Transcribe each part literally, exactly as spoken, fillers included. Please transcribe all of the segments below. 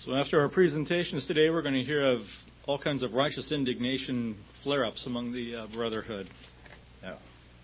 So after our presentations today, we're going to hear of all kinds of righteous indignation flare-ups among the uh, brotherhood. Yeah.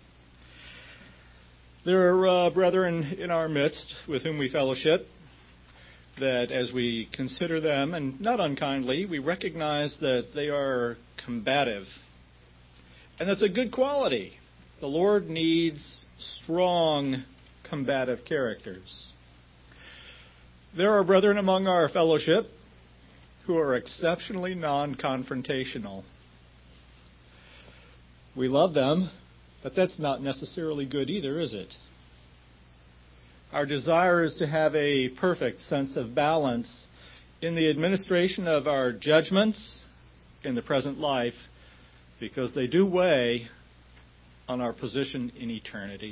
There are uh, brethren in our midst with whom we fellowship that as we consider them, and not unkindly, we recognize that they are combative. And that's a good quality. The Lord needs strong, combative characters. There are brethren among our fellowship who are exceptionally non-confrontational. We love them, but that's not necessarily good either, is it? Our desire is to have a perfect sense of balance in the administration of our judgments in the present life, because they do weigh on our position in eternity.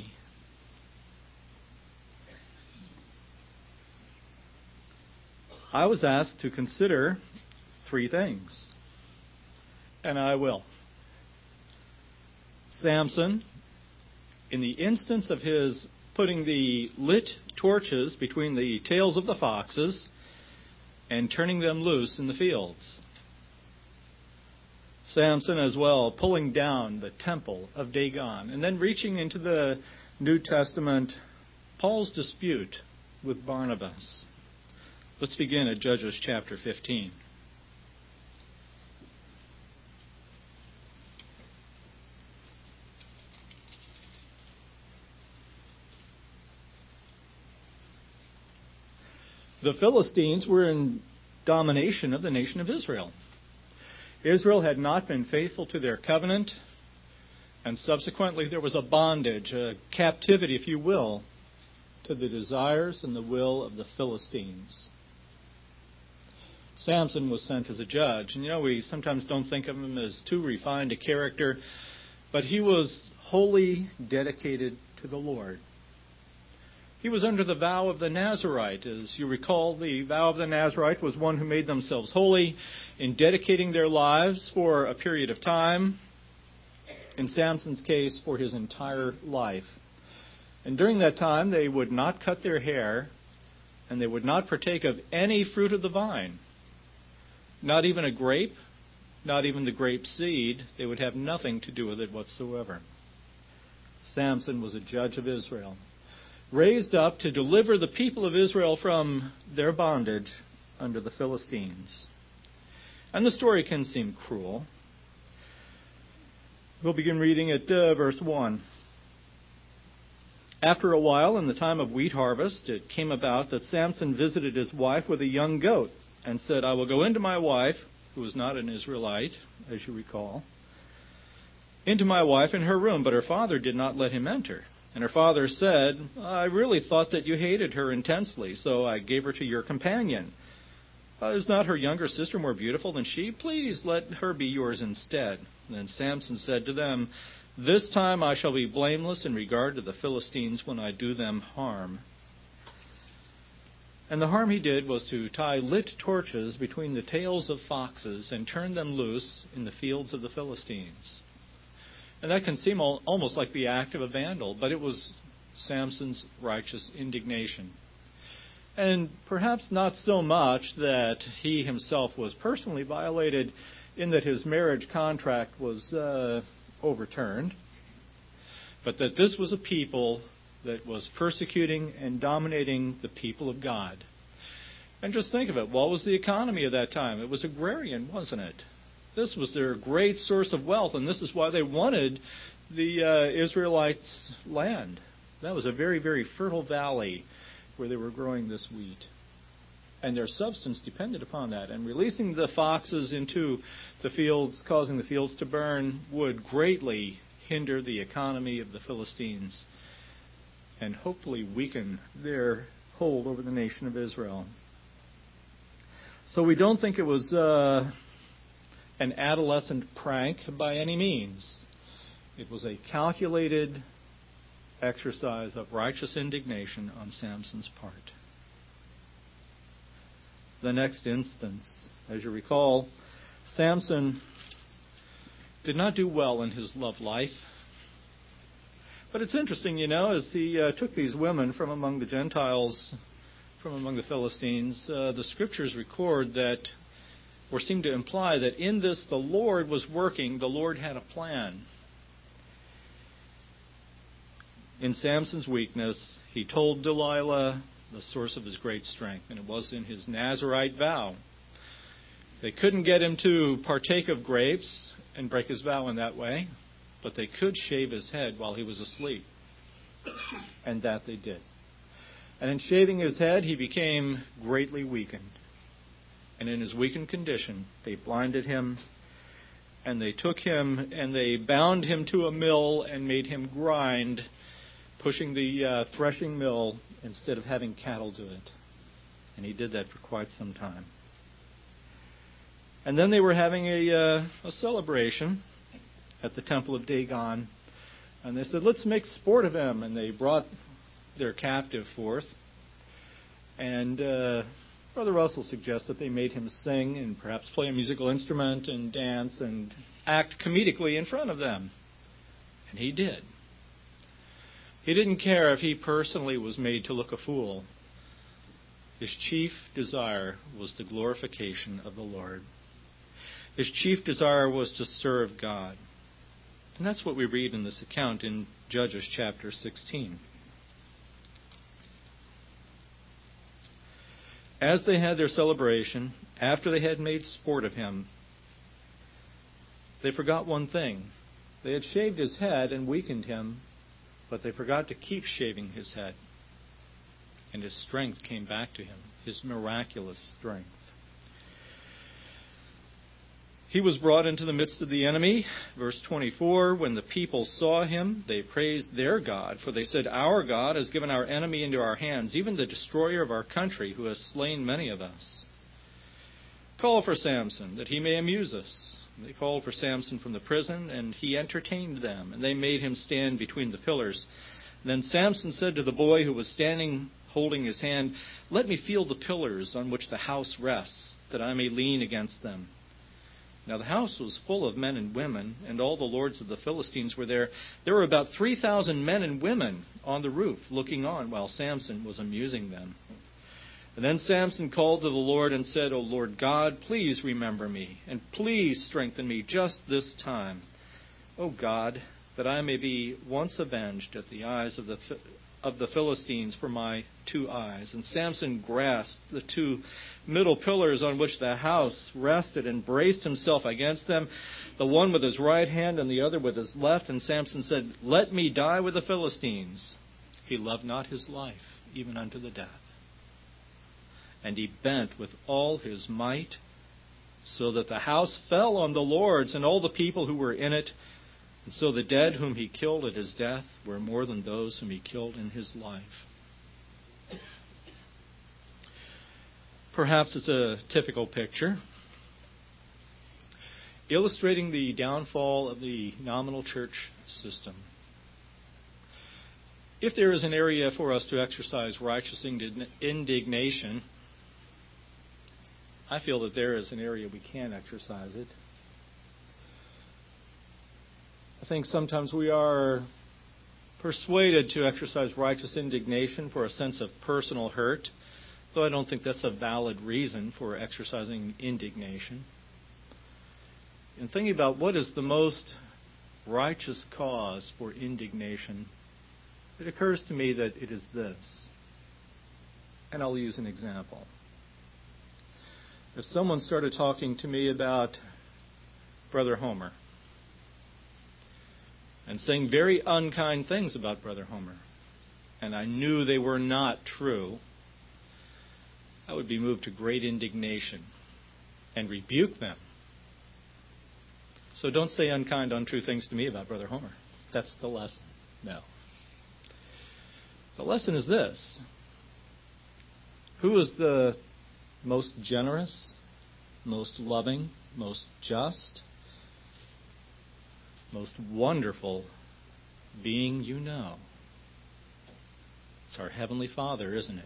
I was asked to consider three things, and I will. Samson, in the instance of his putting the lit torches between the tails of the foxes and turning them loose in the fields. Samson as well pulling down the temple of Dagon, and then reaching into the New Testament, Paul's dispute with Barnabas. Let's begin at Judges chapter fifteen. The Philistines were in domination of the nation of Israel. Israel had not been faithful to their covenant, and subsequently there was a bondage, a captivity, if you will, to the desires and the will of the Philistines. Samson was sent as a judge. And you know, we sometimes don't think of him as too refined a character, but he was wholly dedicated to the Lord. He was under the vow of the Nazarite. As you recall, the vow of the Nazarite was one who made themselves holy in dedicating their lives for a period of time. In Samson's case, for his entire life. And during that time, they would not cut their hair, and they would not partake of any fruit of the vine. Not even a grape, not even the grape seed. They would have nothing to do with it whatsoever. Samson was a judge of Israel, raised up to deliver the people of Israel from their bondage under the Philistines. And the story can seem cruel. We'll begin reading at uh, verse one. After a while, in the time of wheat harvest, it came about that Samson visited his wife with a young goat, and said, I will go into my wife, who was not an Israelite, as you recall, into my wife in her room, but her father did not let him enter. And her father said, I really thought that you hated her intensely, so I gave her to your companion. Uh, is not her younger sister more beautiful than she? Please let her be yours instead. And then Samson said to them, This time I shall be blameless in regard to the Philistines when I do them harm. And the harm he did was to tie lit torches between the tails of foxes and turn them loose in the fields of the Philistines. And that can seem almost like the act of a vandal, but it was Samson's righteous indignation. And perhaps not so much that he himself was personally violated in that his marriage contract was uh, overturned, but that this was a people that was persecuting and dominating the people of God. And just think of it. What was the economy of that time? It was agrarian, wasn't it? This was their great source of wealth, and this is why they wanted the uh, Israelites' land. That was a very, very fertile valley where they were growing this wheat. And their substance depended upon that. And releasing the foxes into the fields, causing the fields to burn, would greatly hinder the economy of the Philistines and hopefully weaken their hold over the nation of Israel. So we don't think it was uh, an adolescent prank by any means. It was a calculated exercise of righteous indignation on Samson's part. The next instance, as you recall, Samson did not do well in his love life. But it's interesting, you know, as he uh, took these women from among the Gentiles from among the Philistines, uh, the scriptures record that, or seem to imply that in this the Lord was working, the Lord had a plan. In Samson's weakness, he told Delilah the source of his great strength, and it was in his Nazirite vow. They couldn't get him to partake of grapes and break his vow in that way, but they could shave his head while he was asleep. And that they did. And in shaving his head, he became greatly weakened. And in his weakened condition, they blinded him, and they took him, and they bound him to a mill and made him grind, pushing the uh, threshing mill instead of having cattle do it. And he did that for quite some time. And then they were having a, uh, a celebration at the temple of Dagon. And they said, let's make sport of him. And they brought their captive forth. And uh, Brother Russell suggests that they made him sing and perhaps play a musical instrument and dance and act comedically in front of them. And he did. He didn't care if he personally was made to look a fool. His chief desire was the glorification of the Lord. His chief desire was to serve God. And that's what we read in this account in Judges chapter sixteen. As they had their celebration, after they had made sport of him, they forgot one thing. They had shaved his head and weakened him, but they forgot to keep shaving his head. And his strength came back to him, his miraculous strength. He was brought into the midst of the enemy. Verse twenty-four, when the people saw him, they praised their God, for they said, our God has given our enemy into our hands, even the destroyer of our country, who has slain many of us. Call for Samson, that he may amuse us. They called for Samson from the prison, and he entertained them, and they made him stand between the pillars. And then Samson said to the boy who was standing holding his hand, let me feel the pillars on which the house rests, that I may lean against them. Now the house was full of men and women, and all the lords of the Philistines were there. There were about three thousand men and women on the roof, looking on while Samson was amusing them. And then Samson called to the Lord and said, O Lord God, please remember me, and please strengthen me just this time. O God, that I may be once avenged at the eyes of the of the Philistines for my two eyes. And Samson grasped the two middle pillars on which the house rested and braced himself against them, the one with his right hand and the other with his left. And Samson said, let me die with the Philistines. He loved not his life, even unto the death. And he bent with all his might, so that the house fell on the lords and all the people who were in it. And so the dead whom he killed at his death were more than those whom he killed in his life. Perhaps it's a typical picture illustrating the downfall of the nominal church system. If there is an area for us to exercise righteous indignation, I feel that there is an area we can exercise it. I think sometimes we are persuaded to exercise righteous indignation for a sense of personal hurt, though I don't think that's a valid reason for exercising indignation. In thinking about what is the most righteous cause for indignation, it occurs to me that it is this. And I'll use an example. If someone started talking to me about Brother Homer, and saying very unkind things about Brother Homer, and I knew they were not true, I would be moved to great indignation and rebuke them. So don't say unkind, untrue things to me about Brother Homer. That's the lesson. No. The lesson is this. Who is the most generous, most loving, most just, most wonderful being you know? It's our Heavenly Father, isn't it?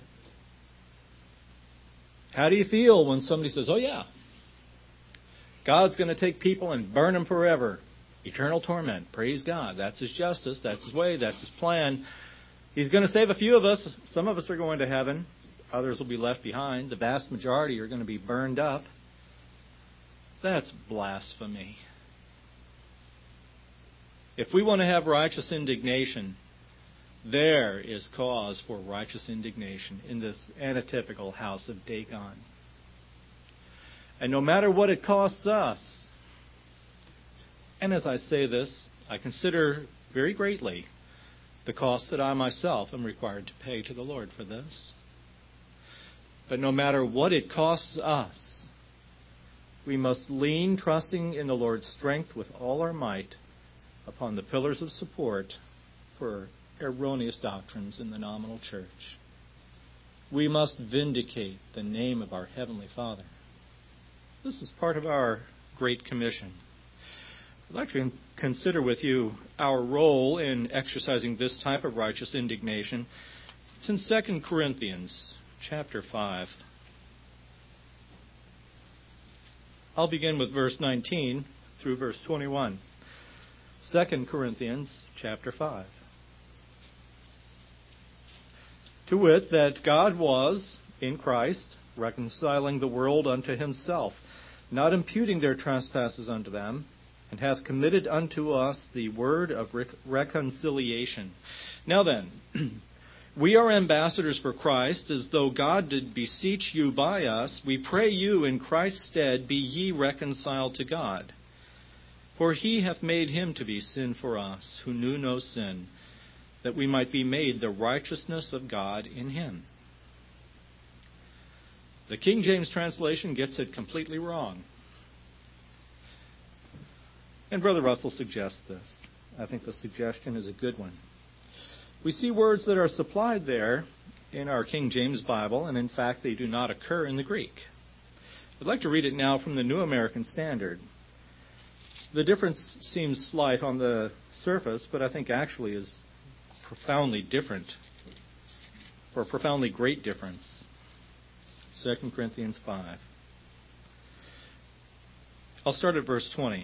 How do you feel when somebody says, oh yeah, God's going to take people and burn them forever? Eternal torment. Praise God. That's His justice. That's His way. That's His plan. He's going to save a few of us. Some of us are going to heaven. Others will be left behind. The vast majority are going to be burned up. That's blasphemy. If we want to have righteous indignation, there is cause for righteous indignation in this antitypical house of Dagon. And no matter what it costs us, and as I say this, I consider very greatly the cost that I myself am required to pay to the Lord for this. But no matter what it costs us, we must lean, trusting in the Lord's strength with all our might, upon the pillars of support for erroneous doctrines in the nominal church. We must vindicate the name of our Heavenly Father. This is part of our Great Commission. I'd like to consider with you our role in exercising this type of righteous indignation. It's in Second Corinthians chapter five. I'll begin with verse nineteen through verse twenty-one. Second Corinthians chapter five. To wit, that God was, in Christ, reconciling the world unto himself, not imputing their trespasses unto them, and hath committed unto us the word of rec- reconciliation. Now then, we are ambassadors for Christ, as though God did beseech you by us. We pray you in Christ's stead, be ye reconciled to God. For he hath made him to be sin for us, who knew no sin, that we might be made the righteousness of God in him. The King James translation gets it completely wrong. And Brother Russell suggests this. I think the suggestion is a good one. We see words that are supplied there in our King James Bible, and in fact they do not occur in the Greek. I'd like to read it now from the New American Standard. The difference seems slight on the surface, but I think actually is profoundly different, or a profoundly great difference. Second Corinthians five. I'll start at verse twenty.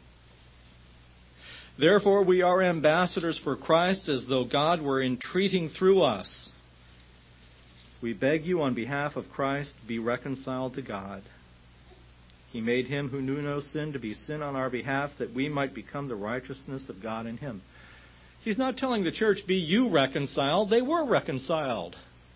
Therefore we are ambassadors for Christ, as though God were entreating through us. We beg you on behalf of Christ, be reconciled to God. He made him who knew no sin to be sin on our behalf, that we might become the righteousness of God in him. He's not telling the church, be you reconciled. They were reconciled.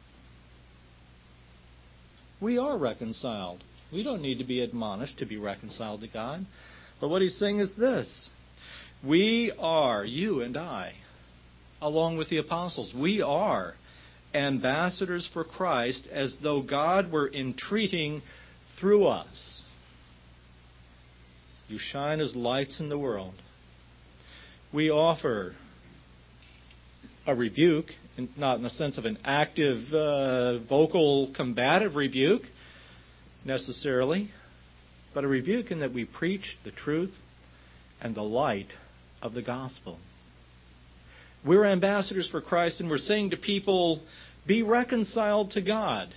We are reconciled. We don't need to be admonished to be reconciled to God. But what he's saying is this. We are, you and I, along with the apostles, we are ambassadors for Christ, as though God were entreating through us. You shine as lights in the world. We offer a rebuke, not in the sense of an active, uh, vocal, combative rebuke, necessarily, but a rebuke in that we preach the truth and the light of the gospel. We're ambassadors for Christ, and we're saying to people, be reconciled to God.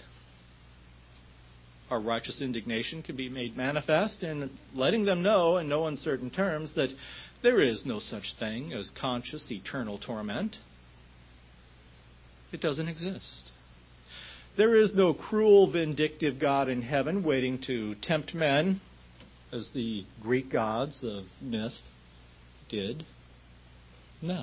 Our righteous indignation can be made manifest in letting them know in no uncertain terms that there is no such thing as conscious eternal torment. It doesn't exist. There is no cruel, vindictive God in heaven waiting to tempt men, as the Greek gods of myth did. No.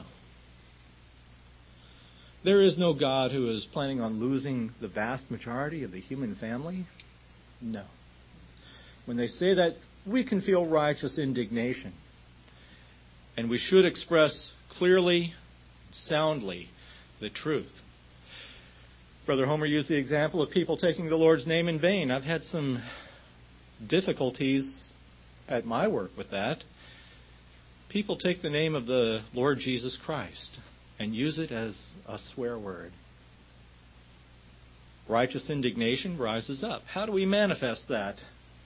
There is no God who is planning on losing the vast majority of the human family. No. When they say that, we can feel righteous indignation. And we should express clearly, soundly, the truth. Brother Homer used the example of people taking the Lord's name in vain. I've had some difficulties at my work with that. People take the name of the Lord Jesus Christ and use it as a swear word. Righteous indignation rises up. How do we manifest that?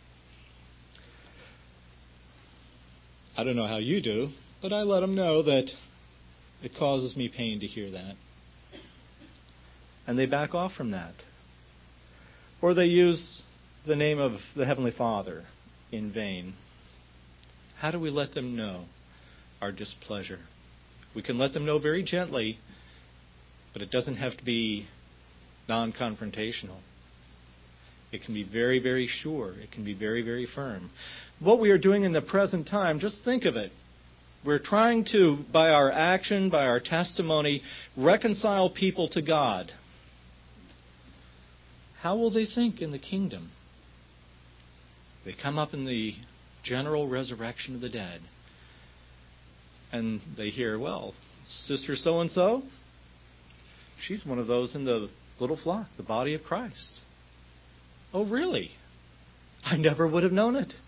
I don't know how you do, but I let them know that it causes me pain to hear that. And they back off from that. Or they use the name of the Heavenly Father in vain. How do we let them know our displeasure? We can let them know very gently, but it doesn't have to be non-confrontational. It can be very, very sure. It can be very, very firm. What we are doing in the present time, just think of it. We're trying to, by our action, by our testimony, reconcile people to God. How will they think in the kingdom? They come up in the general resurrection of the dead. And they hear, well, Sister so-and-so, she's one of those in the little flock, the body of Christ. Oh, really? I never would have known it.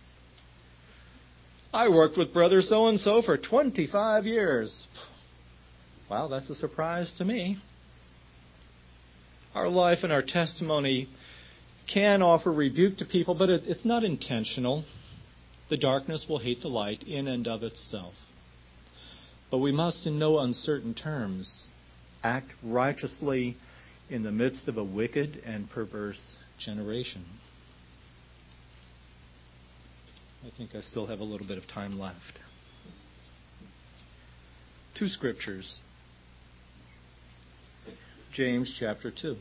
I worked with brother so-and-so for twenty-five years. Wow, that's a surprise to me. Our life and our testimony can offer rebuke to people, but it, it's not intentional. The darkness will hate the light in and of itself. But we must, in no uncertain terms, act righteously in the midst of a wicked and perverse generation. I think I still have a little bit of time left. Two scriptures. James chapter two,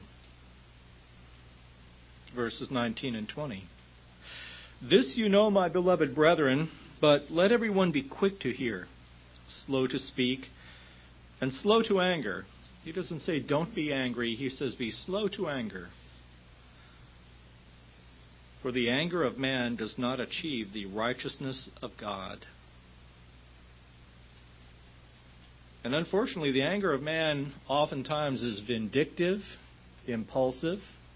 verses nineteen and twenty. This you know, my beloved brethren, but let everyone be quick to hear, slow to speak, and slow to anger. He doesn't say don't be angry. He says be slow to anger. For the anger of man does not achieve the righteousness of God. And unfortunately, the anger of man oftentimes is vindictive, impulsive,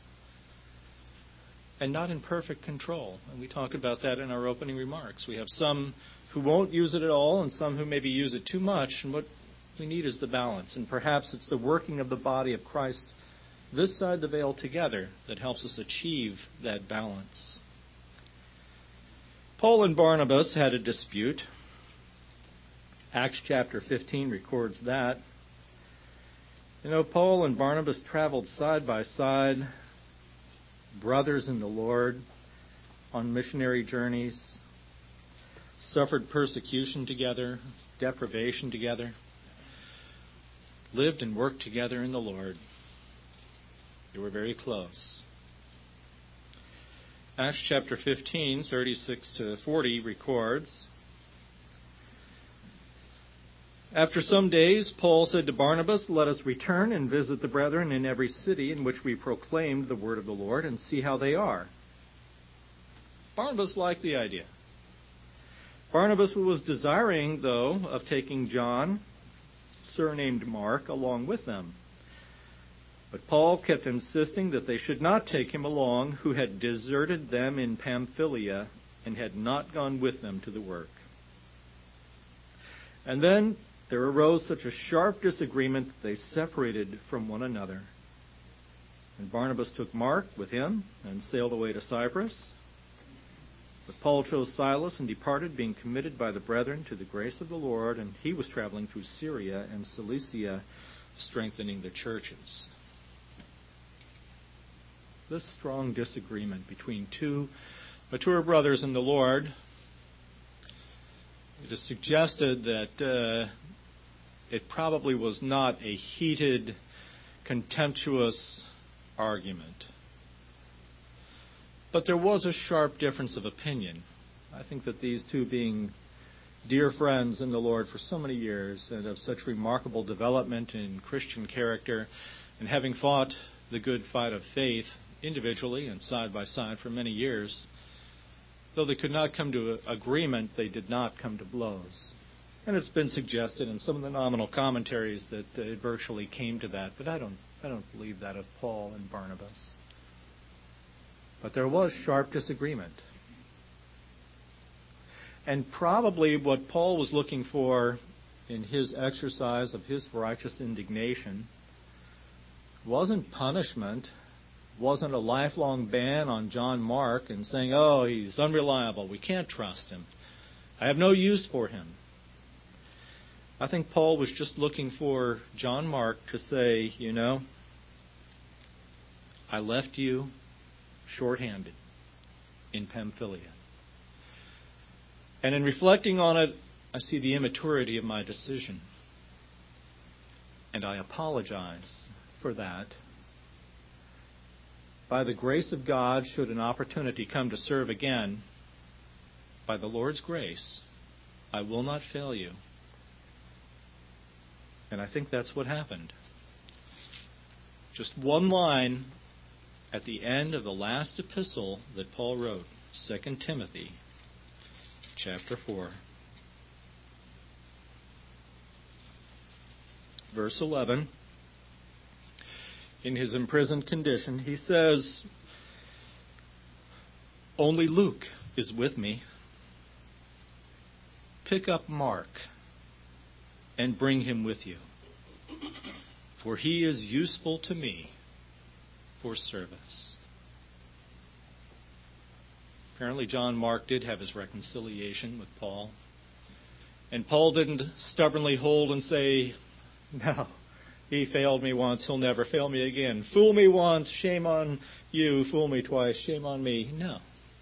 and not in perfect control. And we talked about that in our opening remarks. We have some who won't use it at all and some who maybe use it too much. And what we need is the balance. And perhaps it's the working of the body of Christ this side the veil together that helps us achieve that balance. Paul and Barnabas had a dispute. Acts chapter fifteen records that. You know, Paul and Barnabas traveled side by side, brothers in the Lord, on missionary journeys, suffered persecution together, deprivation together, lived and worked together in the Lord. They were very close. Acts chapter fifteen, thirty-six to forty records, after some days, Paul said to Barnabas, let us return and visit the brethren in every city in which we proclaimed the word of the Lord and see how they are. Barnabas liked the idea. Barnabas was desiring, though, of taking John, surnamed Mark, along with them. But Paul kept insisting that they should not take him along, who had deserted them in Pamphylia and had not gone with them to the work. And then there arose such a sharp disagreement that they separated from one another. And Barnabas took Mark with him and sailed away to Cyprus. But Paul chose Silas and departed, being committed by the brethren to the grace of the Lord, and he was traveling through Syria and Cilicia, strengthening the churches. This strong disagreement between two mature brothers in the Lord, it is suggested that uh, it probably was not a heated, contemptuous argument. But there was a sharp difference of opinion. I think that these two, being dear friends in the Lord for so many years and of such remarkable development in Christian character, and having fought the good fight of faith individually and side by side for many years, though they could not come to agreement, they did not come to blows. And it's been suggested in some of the nominal commentaries that it virtually came to that, but I don't, I don't believe that of Paul and Barnabas. But there was sharp disagreement. And probably what Paul was looking for in his exercise of his righteous indignation wasn't punishment, wasn't a lifelong ban on John Mark and saying, oh, he's unreliable, we can't trust him, I have no use for him. I think Paul was just looking for John Mark to say, you know, I left you short-handed in Pamphylia. And in reflecting on it, I see the immaturity of my decision. And I apologize for that. By the grace of God, should an opportunity come to serve again, by the Lord's grace, I will not fail you. And I think that's what happened. Just one line at the end of the last epistle that Paul wrote, Second Timothy, chapter four. Verse eleven. In his imprisoned condition, he says, only Luke is with me. Pick up Mark and bring him with you, for he is useful to me for service. Apparently John Mark did have his reconciliation with Paul. And Paul didn't stubbornly hold and say, no, he failed me once, he'll never fail me again. Fool me once, shame on you. Fool me twice, shame on me. No.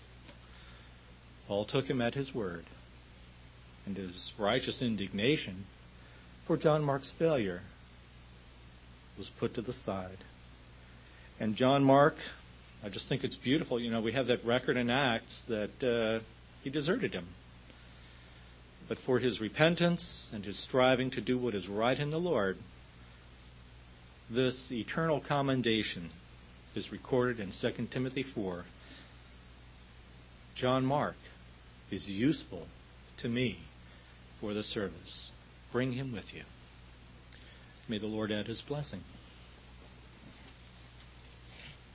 Paul took him at his word. And his righteous indignation for John Mark's failure was put to the side. And John Mark, I just think it's beautiful. You know, we have that record in Acts that uh, he deserted him. But for his repentance and his striving to do what is right in the Lord, this eternal commendation is recorded in Second Timothy four. John Mark is useful to me for the service. Bring him with you. May the Lord add his blessing.